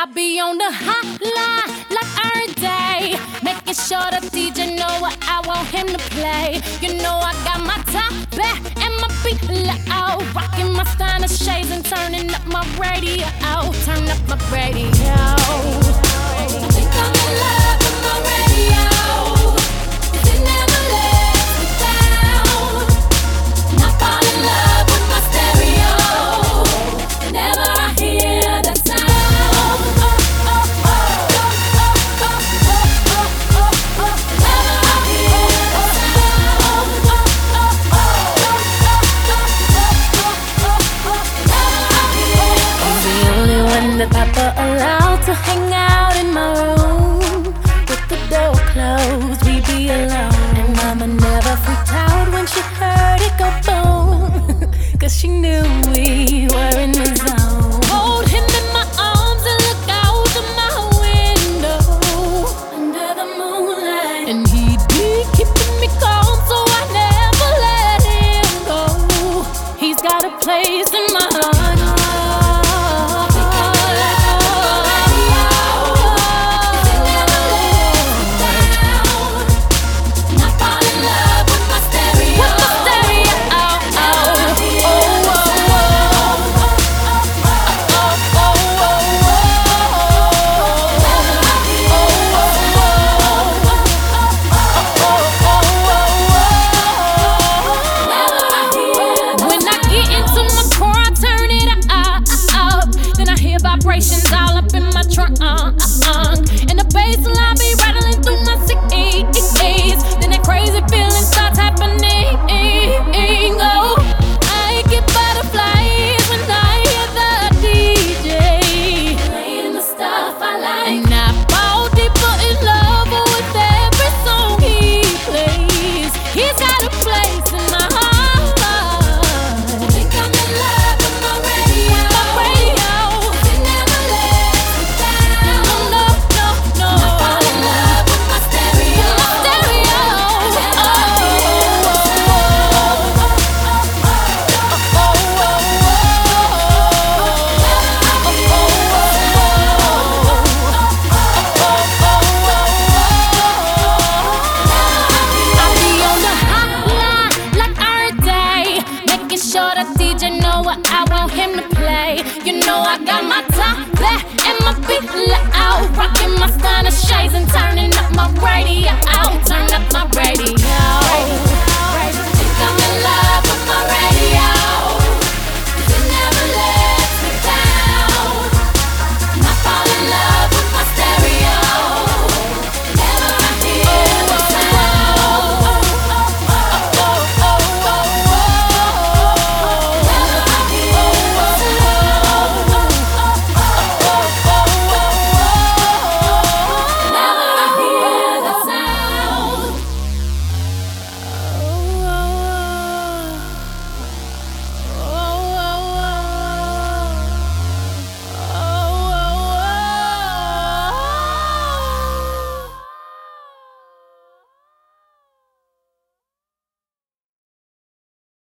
I be on the hotline like every day, making sure the DJ know what I want him to play. You know I got my top back and my feet low, rocking my stylish shades and turning up my radio. Turn up my radio. I think I'm in love with my radio, 'cause it never lets me down. And I fall in love with my stereo whenever I hear that sound. The papa allowed to hang out in my room with the door closed, we be alone. And mama never freaked out when she heard it go boom, 'cause she knew we were in the zone. Hold him in my arms and look out of my window under the moonlight, and he'd be keeping me calm, so I never let him go. He's got a place in my heart. Vibrations all up in my trunk, and the bass line be rattling